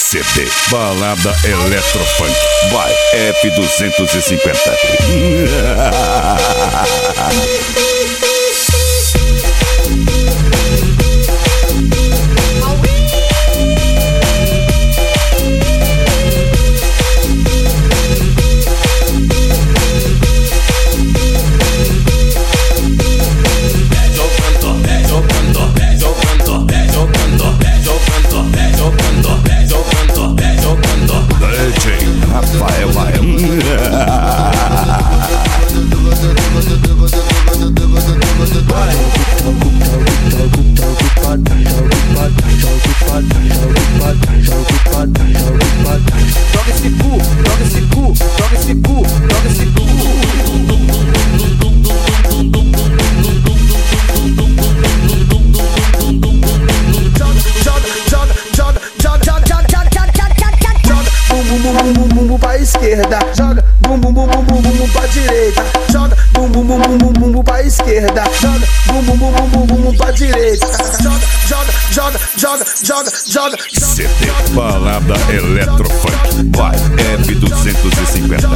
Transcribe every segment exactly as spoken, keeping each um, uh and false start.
C D Balada Eletrofunk by F duzentos e cinquenta. Rafael Maia. Joga esse cu, joga esse cu, joga esse cu, joga esse cu. Bum bum bum bum pra esquerda, joga bum bum bum bum bum bum pra direita, joga bum bum bum bum bum bum pra esquerda, joga bum bum bum bum bum bum pra direita, joga joga joga joga joga joga. C D Balada Eletrofunk by F duzentos e cinquenta.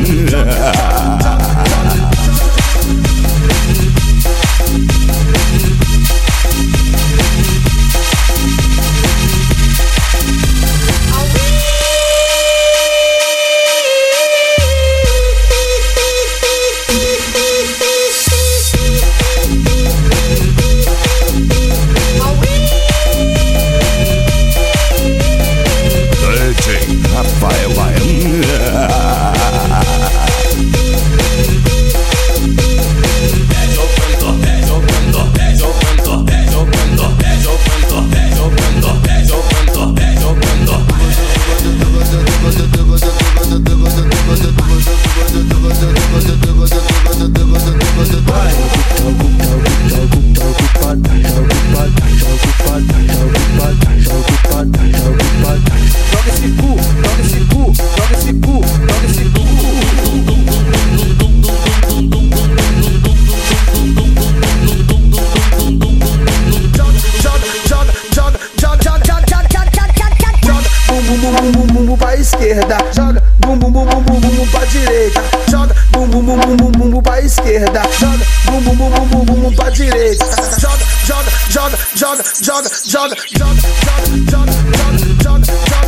Rafael Maia. Joga esse cu, joga esse cu, joga esse cu, joga esse cu. Joga, joga, joga, joga, joga, joga, joga, joga. Bum bum bum bum bum bum pra esquerda, joga bum bum bum bum bum bum pra direita, joga bum bum bum bum bum bum pra esquerda, joga bum bum bum bum bum bum pra direita, joga joga joga joga joga joga joga joga joga joga joga.